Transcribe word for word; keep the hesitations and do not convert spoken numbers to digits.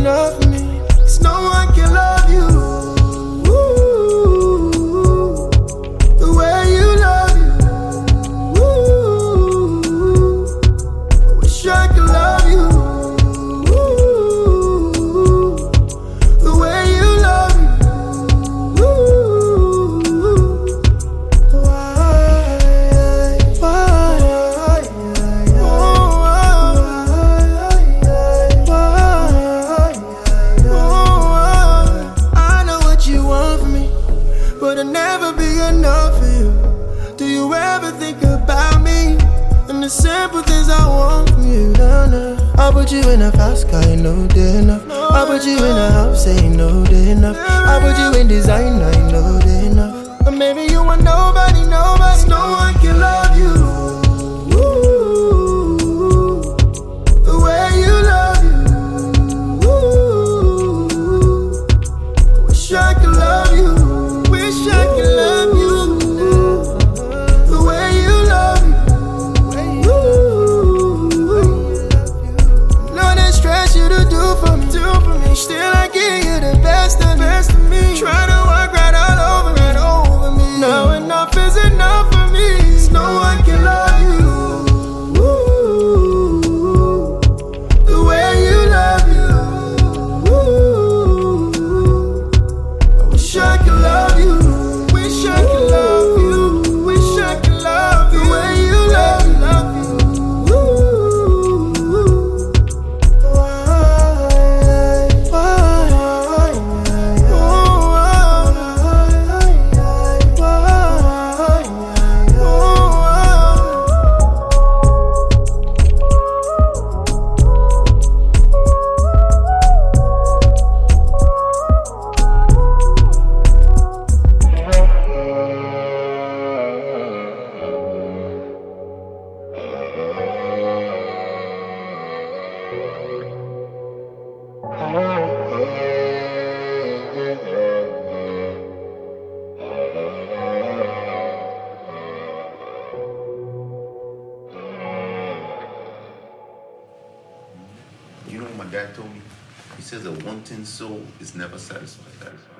enough for me. Cause no one can love you Ooh, the way you love you Ooh, I wish I could love you Ooh, the way you love you Ooh, why, why, but I'll never be enough for you. Do you ever think about me and the simple things I want from you? No, no. I'll put you in a fast car, ain't no day enough. I'll put you in a house, ain't no day enough. I'll put you in design, ain't no day enough. Or maybe you want nobody, nobody. No one can love you Ooh, the way you love you Ooh, I wish I could love you Wish I could love you the way you love me. Know that stress you to do for me, do for me. Still I give you the best of best of me. Try to work right all over, right over me. Now enough is enough for me. No one can love you the way you love you. I wish I could love you. Wish I could love you. Wish I could love you the way you love you. Love you. Why? Why? You know what my dad told me? He says a wanting soul is never satisfied.